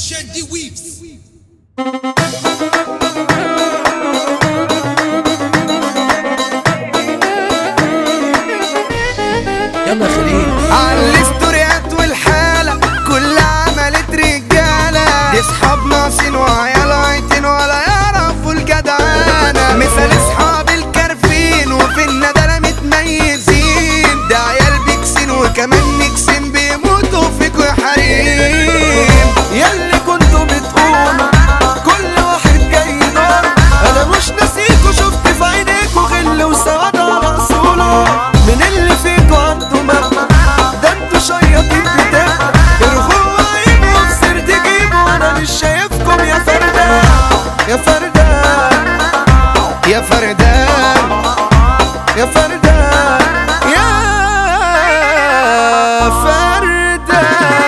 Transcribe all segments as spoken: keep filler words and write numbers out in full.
Shandy Weaves. يلا خليل على الاستوريات والحالة كلها عملت رجالة، دي اصحاب ناقصين وعيال عيتين ولا يعرفوا الجدعانة. مثال اصحاب الكارفين وفي الندالة متميزين، ده عيال بيكسين وكمان نكسين بيموتوا فيكوا يا حريم. ياللي كنتوا بتقولوا كل واحد جاي دور، انا مش ناسيكوا، شفت في عينيكوا غل وسواد على اصوله. من اللي فيكوا عنده مهما ده انتوا شياطين بتبقى ارغوا عينه في سر تجيبوا، وانا مش شايفكم يا فردان يا فردان يا فردان يا فردان يا فردان.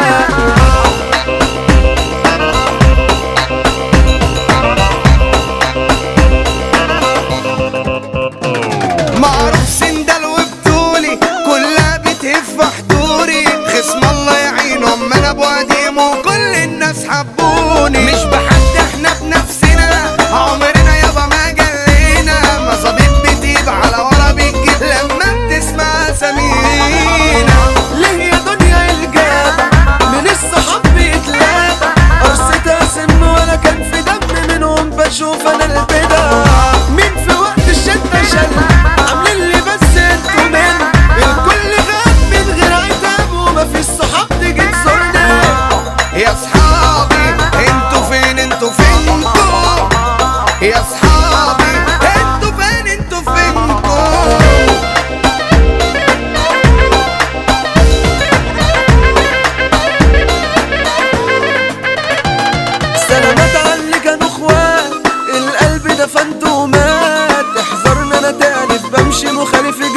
معروف سندل وبطولي كلها بتهف حضوري، خصم الله يعينه اما انا ابو قديم وكل الناس حبوني. مش بحد احنا بنفسنا عمرنا يابا ما جلينا، مصابيب بتجيب على ورا بتجيب لما بتسمع اسامينا. ليه يا دنيا الجابة من الصحاب بيتلاقى، قرصتها سم وانا كان في دم منهم بشوف انا البدا. مين في وقت الشدة شل عاملين لي بس انتوا من الكل غاب من غير عتاب، ومفيش صحاب تيجي تزورنا. يا صحابي انتوا فين انتوا فينكوا، يا صحابي انتوا فين انتوا فينكوا. سلامات على اللي كانوا اخوات، القلب دفنته ومات. احذرنا انا تالف بمشي مخالف